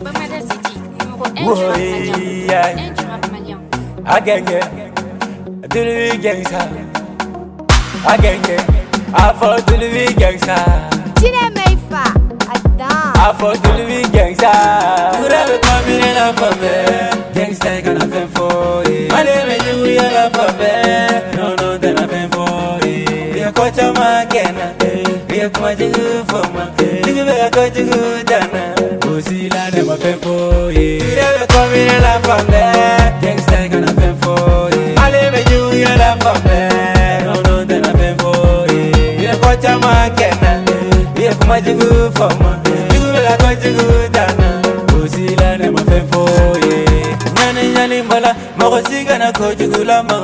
Agenge, Dulu Gangsta. Agenge, I for Dulu Gangsta. Tina Mayfa, Adam. I for Dulu Gangsta. Whatever coming in up for me. Gangsta gonna pay for it. My name is you, you're not for me. No, then I pay for it. You're quite a man, you're quite a good for me. Think about quite a good dana. See, I never pay for it. Whatever coming in up for me. Gangsta gonna pay for it. My name is you, you're not for me. No, then I pay for it. You're quite a man, you're quite a good for me. Think about quite a good dana. See, I never pay for it. Mbala mokosi kana kojugulama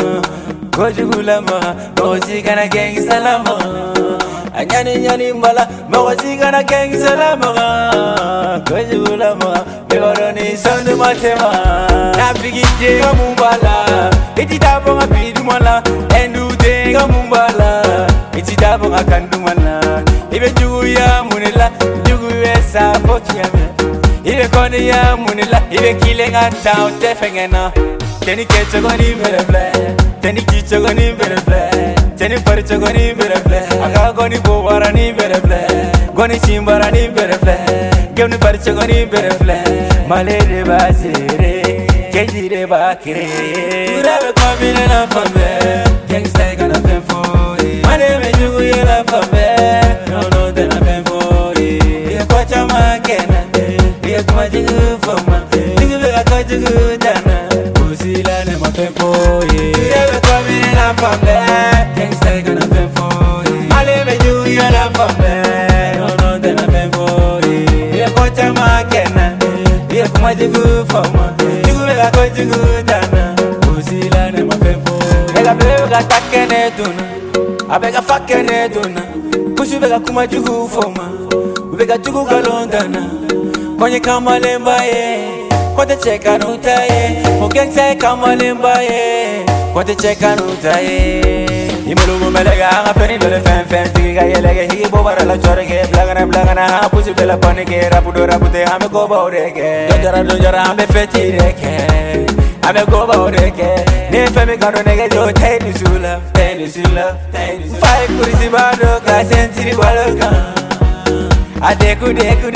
mokosi kana gengi salama anyani mbala mokosi kana gengi salama kojugulama bewaroni sondu matema napigije mumbala ititabo ngapidumala endude mumbala ititabo ngakandumala ibe jugu ya munela jugu esa fokiame Ibe koni ya munila, ibe kile ngata utefengena. Teni kecho goni merefle, teni kicho goni merefle, teni paricho goni merefle, aga goni bowara ni merefle, goni simbara ni merefle, gemni paricho goni merefle. Malere basire, kejire bakire. Urabe komine na fame, gangsta gonna pay for it. Mane mejugu yela fame, no then I pay for it. Ye kwacha makena. Kuma jigu foma, jigu bega ko jigu dana. Usila ne ma pay for it. Ebe kwa mi na fambe, gangsta gonna pay for it. Ale me ju ya na fambe, no then I pay for it. Ye ko chama kena, ye kuma jigu foma, jigu bega ko jigu dana. Usila ne ma pay for it. Bega bega takene duna, abega fakene duna. Kusu bega kuma jigu foma, bega jigu galondana. Konye kamalemba ye, kote cheka nuta ye. Mokengse kamalemba ye, kote cheka nuta ye. Imulugu melega anga feni dole fen tiki ga yelege higi bobara la chorege blagana ha pusi bela panike rapudo rapute hame go baureke. Dojara hame feti reke, hame go baureke. Ne femi kano nege jo teni sula. Fai kurisi bado ka sentiri baloka. Adeku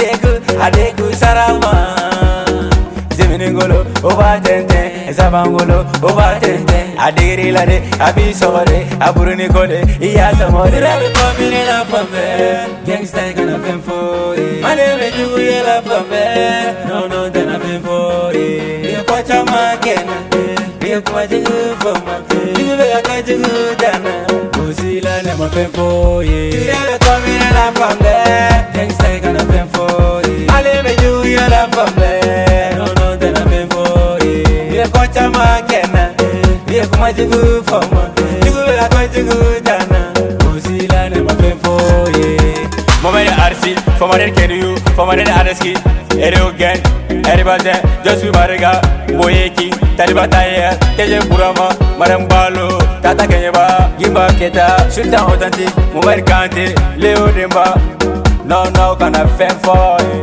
sarama Zeminingolo over tente Zabangolo over tente Adiri lade abi sore aburuni kole iyata mode Rabe komine la fame Gangsta gonna pay for it Mane me jugu yela fame No then I pay for it Ye kwacha makena Ye kuma jigu fama Jigu bega kwa jigu dana Usila ne ma pay for it Rabe komine la fame Gangsta gonna pay for it. Ale me ju ya la fambe. No then I pay for it. Ye kocha makena. Ye kuma jigu fama. Jigu bela kwa jigu dana. Usila ne ma pay for it. Momene arsi, famane kenu, famane araski. Ere again, everybody just we mariga. Boyeki, talibataye, teje kurama, marambalo, tata kenyeba, gimba keta, sultan authentic, mobile kante, Leo Demba. No, gonna fend for it.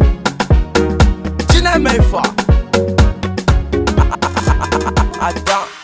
Tina Mayfa, Adam.